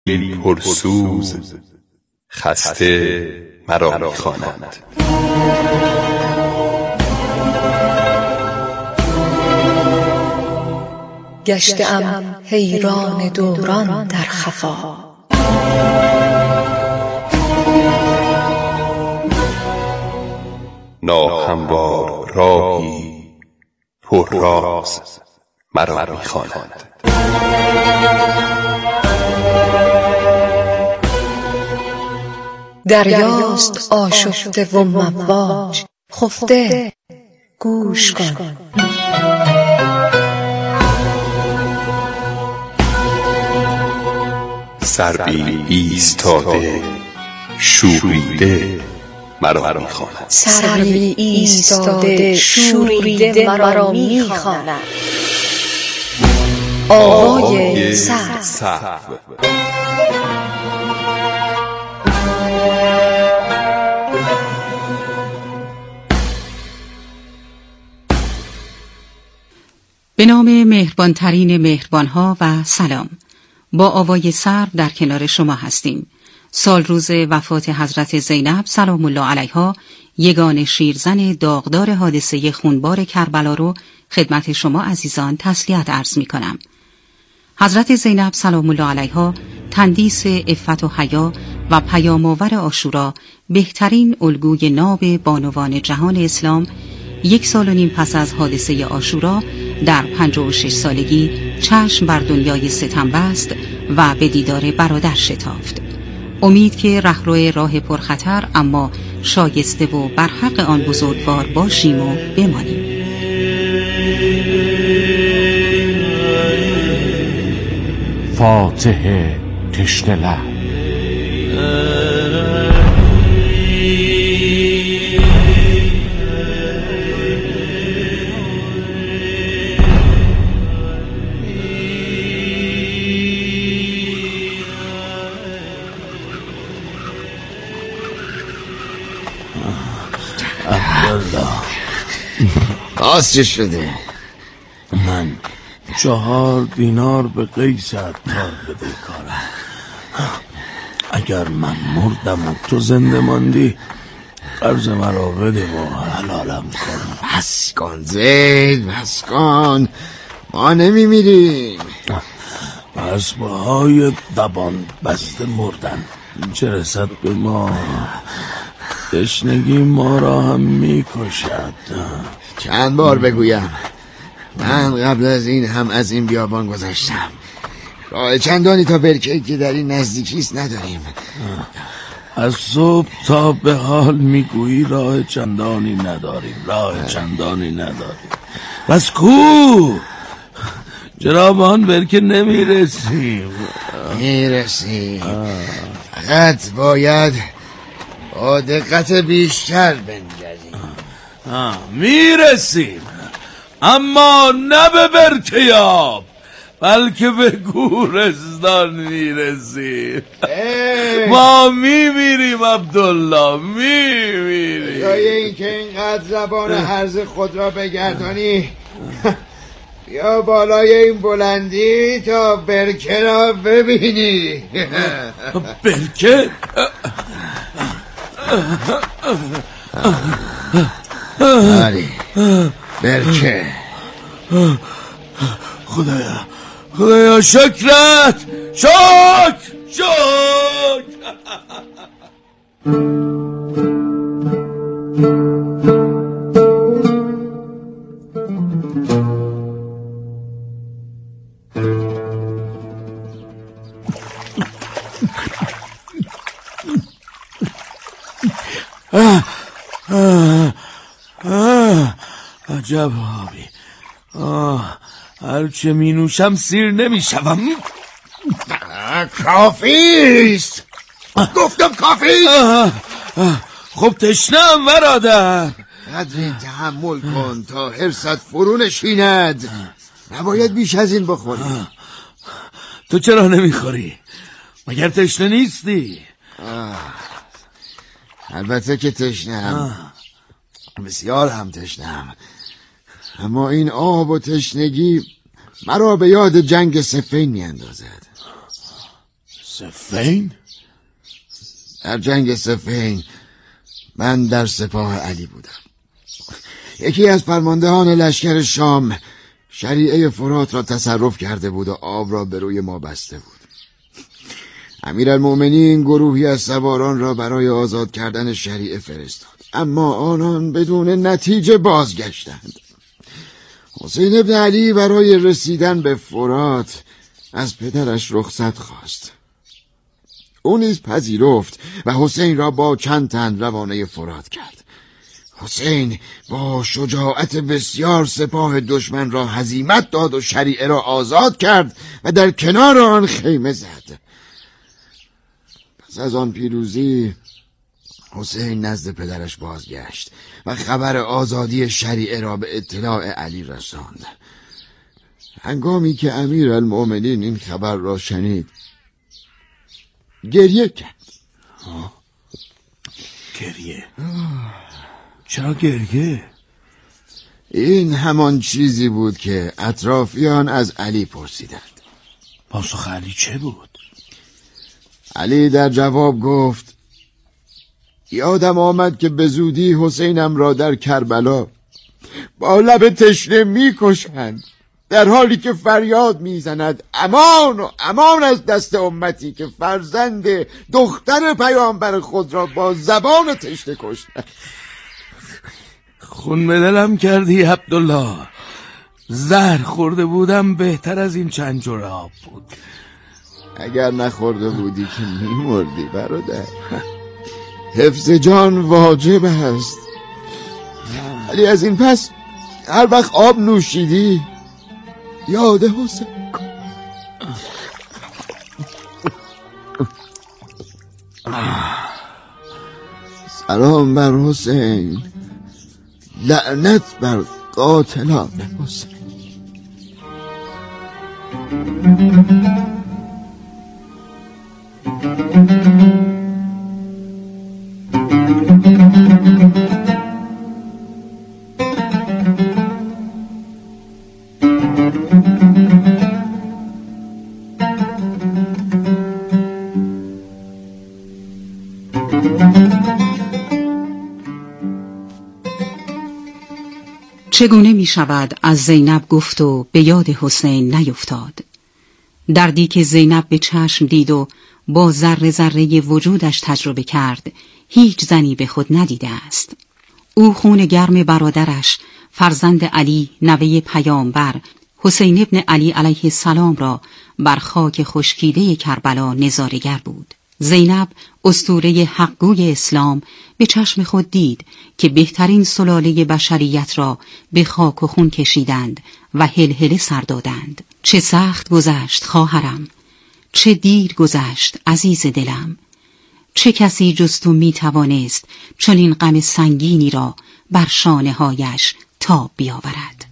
پرسوز خسته مرا می‌خواند. گشته‌ام حیران دوران در خفا، ناهموار راهی پر راز مرا می‌خواند. دریاست آشفته و مواج خفته، گوش کن. سروی ایستاده شوریده مرا می‌خواند. سروی ایستاده شوریده مرا می‌خواند. آوای سرو. به نام مهربانترین مهربانها و سلام. با آوای سرو در کنار شما هستیم. سال روز وفات حضرت زینب سلام الله علیها، یگان شیرزن داغدار حادثه خونبار کربلا رو خدمت شما عزیزان تسلیت عرض می کنم. حضرت زینب سلام الله علیها تندیس عفت و حیا و پیام‌آور عاشورا، بهترین الگوی ناب بانوان جهان اسلام، 1 سال و نیم پس از حادثه عاشورا در 56 سالگی چشم بر دنیای ستم بست و به دیدار برادر شتافت. امید که رهرو راه پرخطر اما شایسته و برحق آن بزرگوار باشیم و بمانیم. فاتح تشنه لب. باز چه شده؟ من 4 دینار به قیس عطار بده کارم. اگر من مردم و تو زنده ماندی، قرض مرا بده و حلالم کن. بس کن زید، بس کن، ما نمیمیریم. اسبهای زبان بسته مردن، چه رسد به ما؟ تشنگی ما را هم میکشد. چند بار بگویم من قبل از این هم از این بیابان گذشتم. راه چندانی تا برکه‌ای که در این نزدیکیست نداریم. از صبح تا به حال میگویی راه چندانی نداریم، راه چندانی نداریم. بس کو چرا به آن برکه نمیرسیم؟ میرسیم، فقط باید با دقت بیشتر بنگریم. میرسیم، اما نه به برکیاب، بلکه به گورستان میرسیم. ما میمیریم عبدالله، میمیریم. جای این که اینقدر زبان هرز خود را بگردانی، یا بالای این بلندی تا برکه را ببینی. برکه؟ آری، برکه. خدایا شکرت، شکر. عجب آبی. هرچه می نوشم سیر نمی شوم. کافیست، گفتم کافیست. خب تشنم برادر. قدری تحمل کن تا حرصت فرو نشیند. نباید بیش از این بخوری. تو چرا نمیخوری؟ مگر تشنه نیستی؟ البته که تشنم، بسیار هم تشنم، اما این آب و تشنگی مرا به یاد جنگ صفین می اندازد. صفین؟ در جنگ صفین من در سپاه علی بودم. یکی از فرماندهان لشکر شام شریعه فرات را تصرف کرده بود و آب را به روی ما بسته بود. امیرالمؤمنین گروهی از سواران را برای آزاد کردن شریعه فرستاد، اما آنان بدون نتیجه بازگشتند. حسین ابن علی برای رسیدن به فرات از پدرش رخصت خواست. او نیز پذیرفت و حسین را با چند تن روانه فرات کرد. حسین با شجاعت بسیار سپاه دشمن را هزیمت داد و شریعه را آزاد کرد و در کنار آن خیمه زد. پس از آن پیروزی حسین نزد پدرش بازگشت و خبر آزادی شریعه را به اطلاع علی رساند. هنگامی که امیرالمؤمنین این خبر را شنید گریه کرد. گریه؟ چرا گریه؟ این همان چیزی بود که اطرافیان از علی پرسیدند. پاسخ علی چه بود؟ علی در جواب گفت: یادم آمد که به زودی حسینم را در کربلا با لب تشنه می‌کشند، در حالی که فریاد میزند امان و امان از دست امتی که فرزند دختر پیامبر خود را با زبان تشنه کشتند. خون به دلم کردی عبدالله. زهر خورده بودم بهتر از این چند جرعه آب بود. اگر نخورده بودی که میمردی برادر. حفظ جان واجب است، ولی از این پس هر وقت آب نوشیدی یاد حسین کن. سلام بر حسین، لعنت بر قاتلان حسین. چگونه می شود از زینب گفت و به یاد حسین نیفتاد؟ دردی که زینب به چشم دید و با ذره ذره وجودش تجربه کرد هیچ زنی به خود ندیده است. او خون گرم برادرش فرزند علی نوه پیامبر حسین ابن علی علیه السلام را بر خاک خشکیده کربلا نظاره‌گر بود. زینب اسطوره حقگوی اسلام به چشم خود دید که بهترین سلاله بشریت را به خاک و خون کشیدند و هلهله سر دادند. چه سخت گذشت خواهرم، چه دیر گذشت عزیز دلم. چه کسی جز تو می توانست چون این غم سنگینی را بر شانه هایش تاب بیاورد.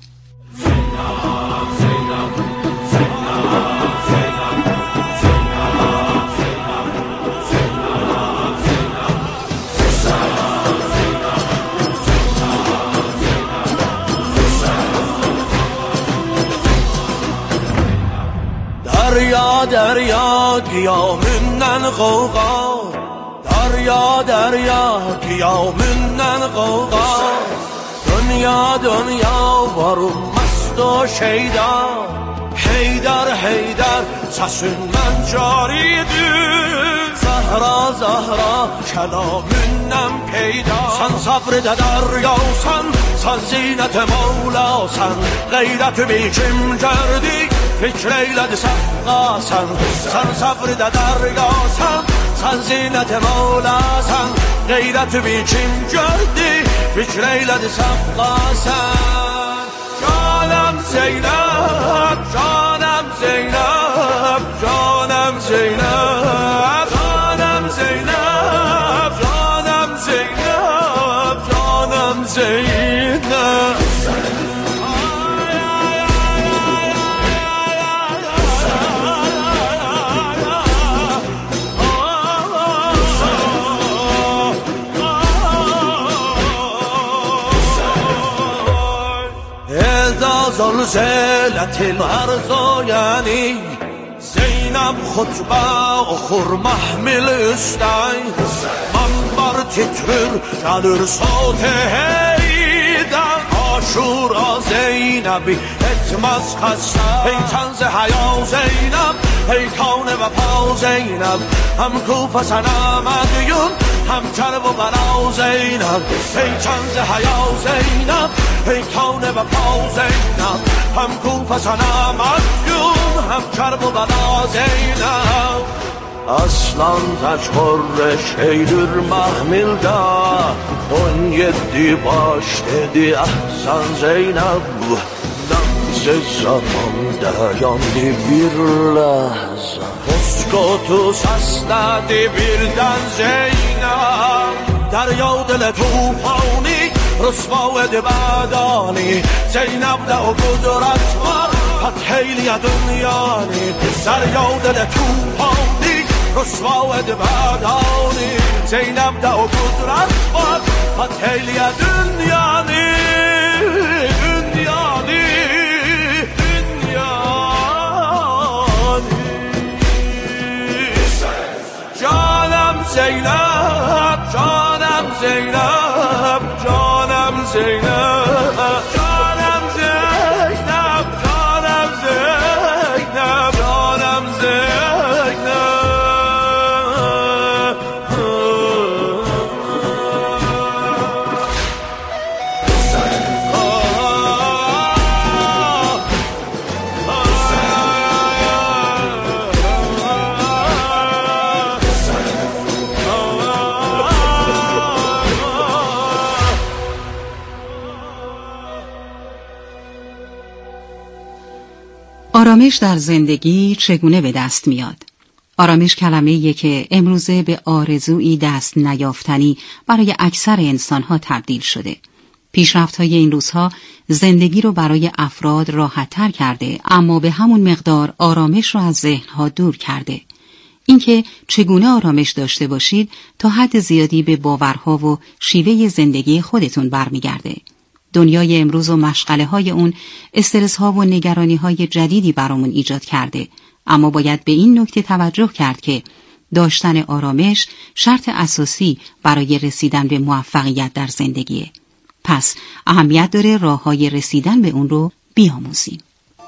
دریا دریا قیامندن غوغا، دریا دریا قیامندن غوغا، دنیا دنیا وارم مست و شیدا، حیدر حیدر سسون من جاریدی، زهرا زهرا کلامنم پیدا، سن صبر دریا سن زینت مولا سن، غیرت بیچم کردی فکر ایلد سقا سن صبر دریا سن زینت مولا سن، غیرت بیچم کردی فکر ایلد سقا سن. جانم زینب جانم زینب جانم زینب جانم زینب جانم زینب جانم زینب. زلزلة الأرض يعني زينب Zeynep xutbə oxur mahmilistən Mənbar titrir gəlir saat-ı heydən Aşura Zeynəbi etməz xəstə Ey kənz həya Zeynəb Ey kavne vəfa Zeynəb Həm Kufə sənə mədyun Həm kərb و bəla Zeynəb Ey kənz həya Zeynəb Ey kavne vəfa Zeynəb Həm Kufə sənə mədyun Həm kərb و bəla Zeynəb Aslan təkbirş eylür mahmildə 17 baş dedi əhsən Zeynəb Nefs zaman dayandı bir ləhzə Qoskotu səslədi birdən Zeynəb Dərya dilə tufani rüsva edib ədani Zeynəbdə o qudrət var fəth eyliyə dünyanı Dərya dilə tufani rüsva edib ədani Zeynəbdə o qudrət var fəth eyliyə dünyanı Zeynep, canım Zeynep, canım Zeynep, canım Zeynep, canım Zeynep, canım آرامش در زندگی چگونه به دست میاد؟ آرامش کلمه‌ایه که امروزه به آرزویی دست نیافتنی برای اکثر انسان‌ها تبدیل شده. پیشرفت‌های این روزها زندگی رو برای افراد راحت‌تر کرده، اما به همون مقدار آرامش رو از ذهن‌ها دور کرده. اینکه چگونه آرامش داشته باشید تا حد زیادی به باورها و شیوه زندگی خودتون برمیگرده. دنیای امروز و مشغله‌های اون استرس‌ها و نگرانی‌های جدیدی برامون ایجاد کرده، اما باید به این نکته توجه کرد که داشتن آرامش شرط اساسی برای رسیدن به موفقیت در زندگیه. پس اهمیت داره راه‌های رسیدن به اون رو بیاموزیم.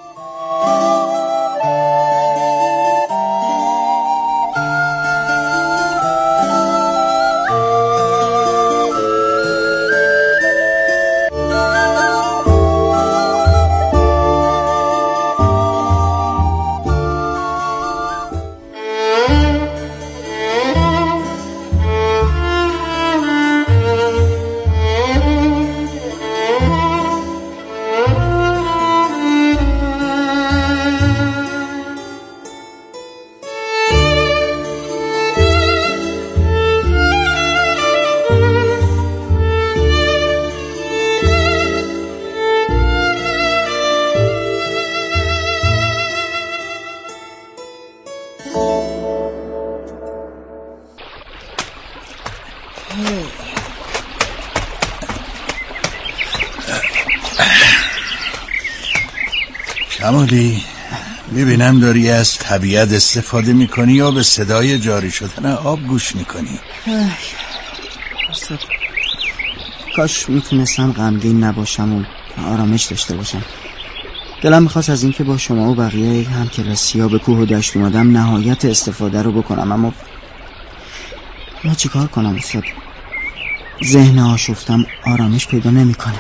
کمالی، میبینم داری از طبیعت استفاده میکنی یا به صدای جاری شدن آب گوش میکنی؟ استاد، کاش میتونستم غمگین نباشم و آرامش داشته باشم. دلم میخواست از اینکه با شما و بقیه هم کلاسیا به کوه و دشت اومدم نهایت استفاده رو بکنم، اما چیکار کنم استاد؟ ذهن آشفتم آرامش پیدا نمیکنه.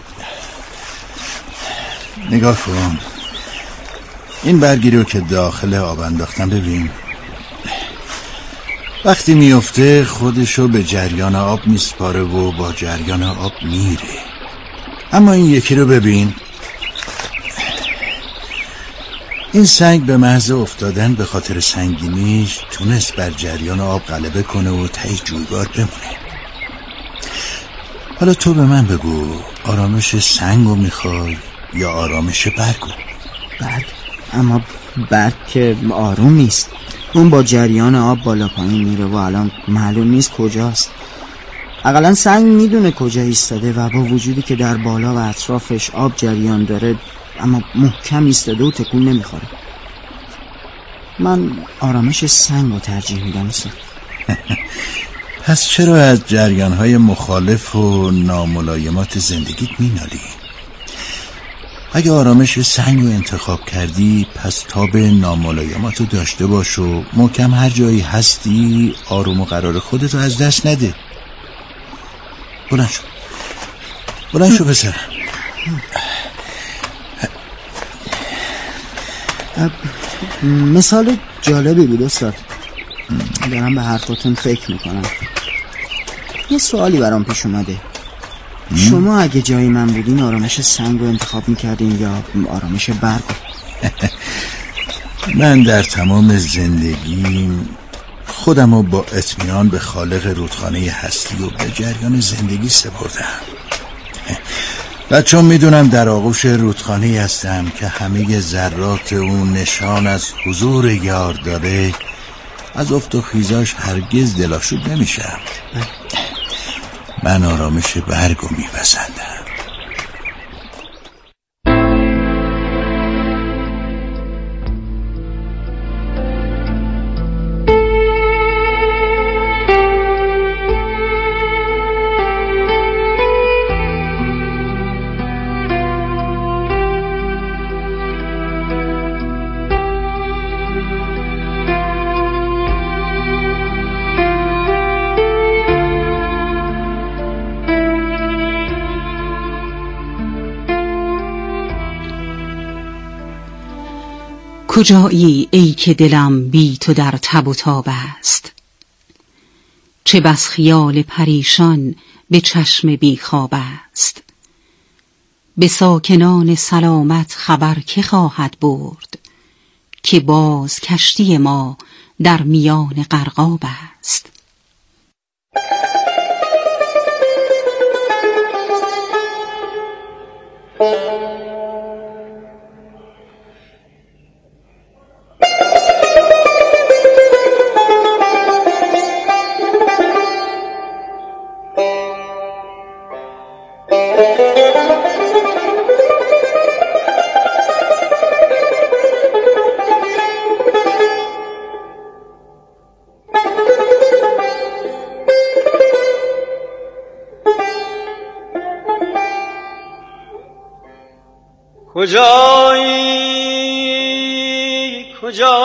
نگاه کن، این برگی رو که داخل آب انداختم ببین. وقتی میفته خودشو به جریان آب میسپاره و با جریان آب میره. اما این یکی رو ببین، این سنگ به محض افتادن به خاطر سنگینیش تونست بر جریان آب غلبه کنه و ته جویبار بمونه. حالا تو به من بگو، آرامش سنگو میخوای یا آرامش برگو؟ برگ؟ اما برگ که آروم نیست، اون با جریان آب بالا پایین میره و الان معلوم نیست کجاست. اقلا سنگ میدونه کجا ایستاده و با وجودی که در بالا و اطرافش آب جریان داره اما محکم ایستاده و تکون نمیخوره. من آرامش سنگ رو ترجیح میدم استاد. پس چرا از جریان‌های مخالف و ناملایمات زندگیت مینالی؟ اگه آرامش سنگ رو انتخاب کردی پس تاب ناملایمات رو داشته باش و محکم هر جایی هستی آروم و قرار خودت رو از دست نده. بلند شو پسرم. مثال جالبی بود استاد. دارم به حرفاتون فکر میکنم. یه سوالی برام پیش اومده. شما اگه جای من بودین آرامش سنگ رو انتخاب میکردین یا آرامش برگ؟ من در تمام زندگیم خودم رو با اطمینان به خالق رودخانه هستی و به جریان زندگی سپردم و چون میدونم در آغوش رودخانه هستم که همه ذرات اون نشان از حضور یار داره، از افت و خیزاش هرگز دلاشوب نمیشم. من آرامش برگو میپسندم. کجایی ای که دلم بی تو در تب و تاب است؟ چه بس خیال پریشان به چشم بی خواب است. به ساکنان سلامت خبر که خواهد برد که باز کشتی ما در میان غرقاب است. کجایی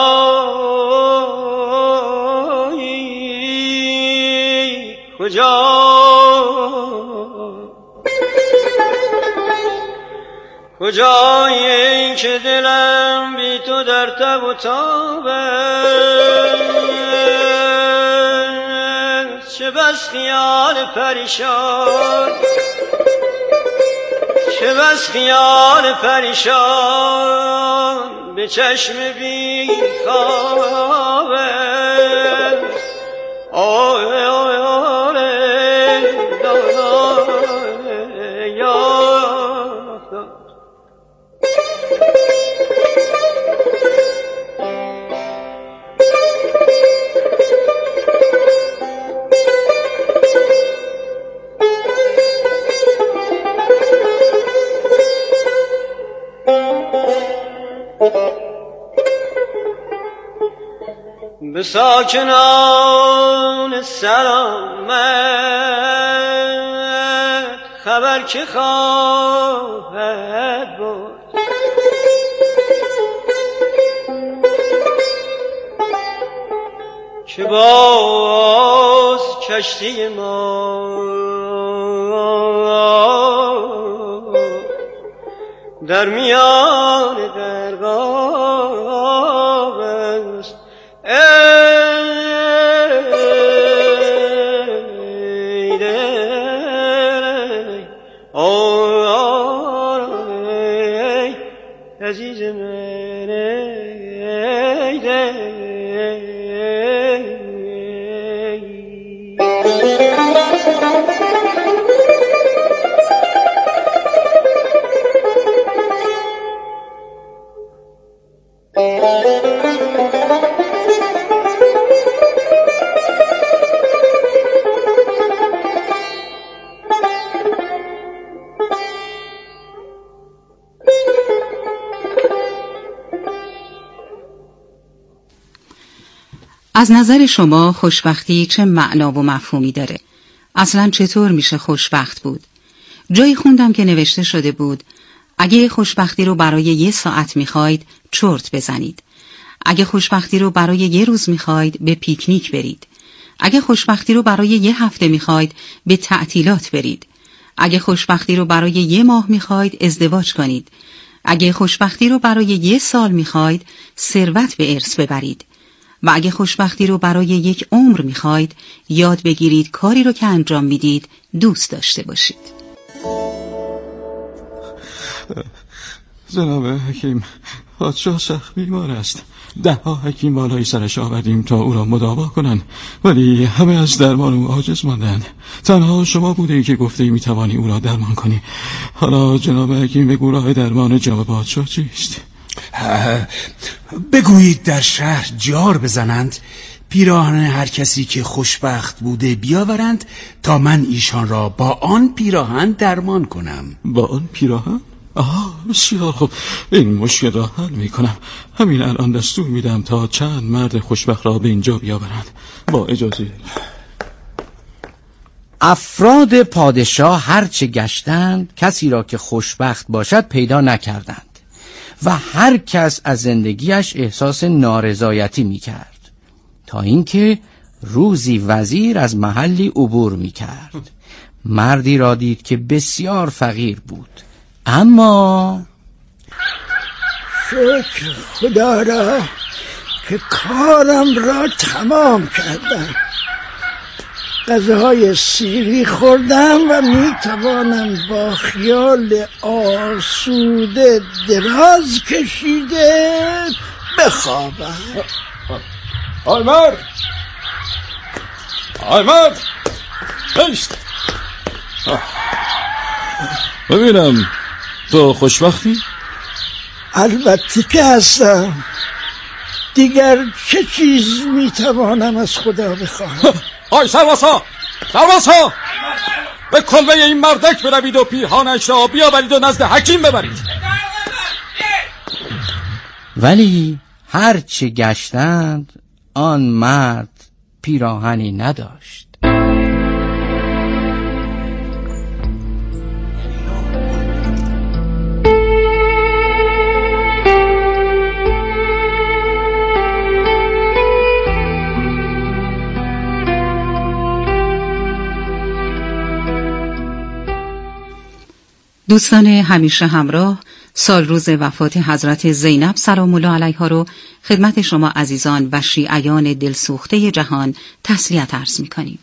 کجایی که دلم بی تو در تب و تاب است. چه بس خیال پریشان چه بس خیال پریشان به چشم بی خواب است. آه آه آه به ساکنان سلامت خبر که خواهد بود که باز کشتی ما در میان غرقاب است. ای دل ای عزیز من ای دل. از نظر شما خوشبختی چه معنا و مفهومی داره؟ اصلا چطور میشه خوشبخت بود؟ جایی خوندم که نوشته شده بود اگه خوشبختی رو برای 1 ساعت میخواید چرت بزنید. اگه خوشبختی رو برای 1 روز میخواید به پیکنیک برید. اگه خوشبختی رو برای 1 هفته میخواید به تعطیلات برید. اگه خوشبختی رو برای 1 ماه میخواید ازدواج کنید. اگه خوشبختی رو برای 1 سال میخواید ثروت به ارث ببرید. و اگه خوشبختی رو برای 1 عمر میخواید یاد بگیرید کاری رو که انجام میدید دوست داشته باشید. جناب حکیم، پادشاه سخت بیمار است. 10 حکیم بالای سرش آوردیم تا او را مداوا کنند، ولی همه از درمان او عاجز ماندند. تنها شما بودید که گفته میتوانی او را درمان کنی. حالا جناب حکیم بگو راه درمان جناب پادشاه چیست؟ بگویید در شهر جار بزنند، پیراهن هر کسی که خوشبخت بوده بیاورند تا من ایشان را با آن پیراهن درمان کنم. با آن پیراهن؟ بسیار خوب، این مشکل را حل می کنم. همین الان دستور میدم تا چند مرد خوشبخت را به اینجا بیاورند. با اجازه. افراد پادشاه هرچه گشتند کسی را که خوشبخت باشد پیدا نکردند و هر کس از زندگیش احساس نارضایتی می کرد تا اینکه روزی وزیر از محلی عبور می کرد. مردی را دید که بسیار فقیر بود، اما شکر خدا را که کارم را تمام کردم. غذاهای سیری خوردم و میتوانم با خیال آسوده دراز کشیده بخوابم. آمد بشت. ببینم تو خوشبختی؟ البته که هستم. دیگر چه چیز میتوانم از خدا بخواهم؟ سربازها به کلبه این مردک بروید و پیرهانش را بیاورید و نزد حکیم ببرید. ولی هرچه گشتند آن مرد پیراهنی نداشت. دوستان همیشه همراه، سال روز وفات حضرت زینب سلام الله علیها رو خدمت شما عزیزان و شیعیان دلسوخته جهان تسلیت عرض می‌کنیم.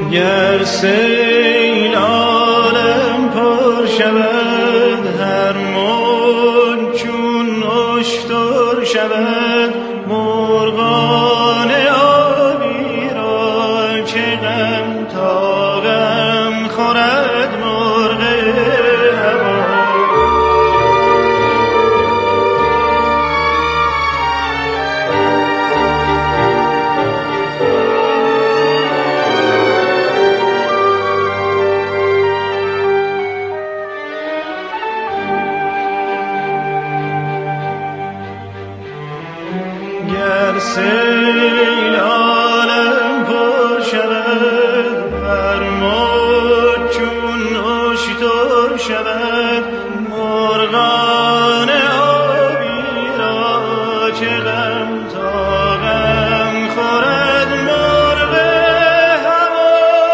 گر سیل عالم پر شود هر موج چون اشتر شود مرغان آبی را چه غم تا غم خورد مرغ هوا گر سیل عالم پر شود هر موج چون اشتر شود مرغان آبی را چه غم تا غم خورد مرغ هوا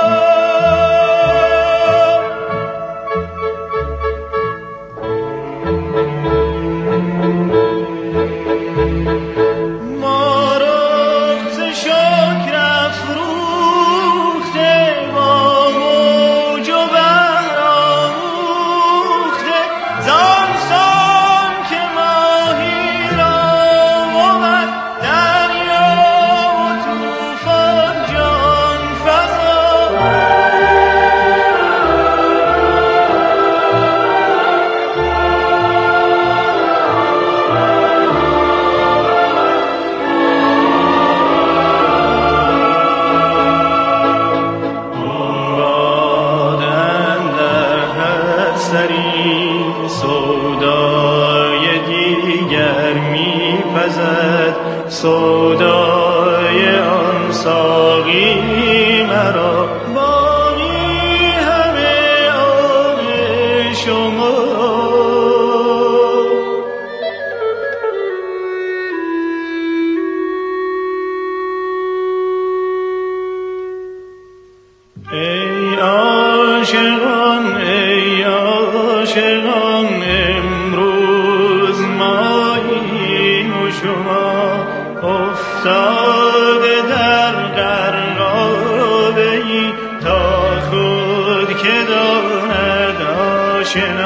سودای دیگر می‌پزد سودای آن ساقی مرا باقی همه آن شما ای عاشقان ای عاشقان امروز ماییم و شما افتاده در غرقابه‌ای تا خود که داند آشنا